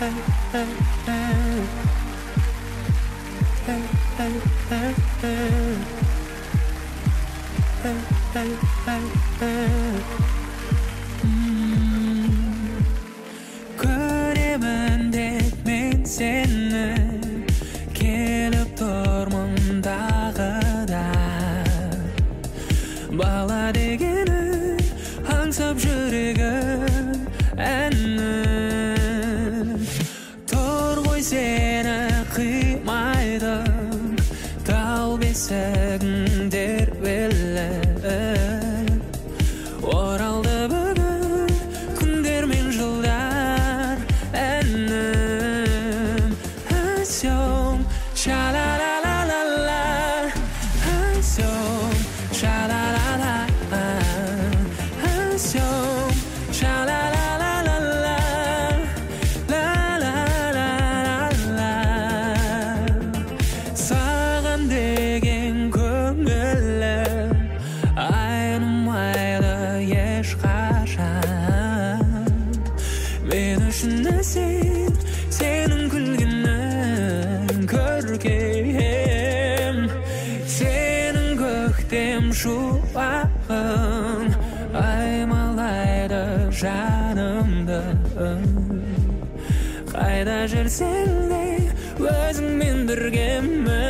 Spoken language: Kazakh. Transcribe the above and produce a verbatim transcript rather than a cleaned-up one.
Көремін деп мен сені келіп тұрмын тағы да бала дегенің аңсап жүрегім әнім тұр ғой сені қимайдым тал бесігің тербеліп оралды бүгін күндер мен жылдар әнім әсем ша-ла-ла-ла-ла-ла әсем ша-ла-ла-ла әсем ша-ла-ла-ла-ла-ла ла-ла-ла-ла-ла саған деген көңілім айнымайды ешқашан мен үшін сен сенің күлгенің көркем сенің көктем шуағың аймалайды жанымды қайда жүрсең де өзіңмен біргемін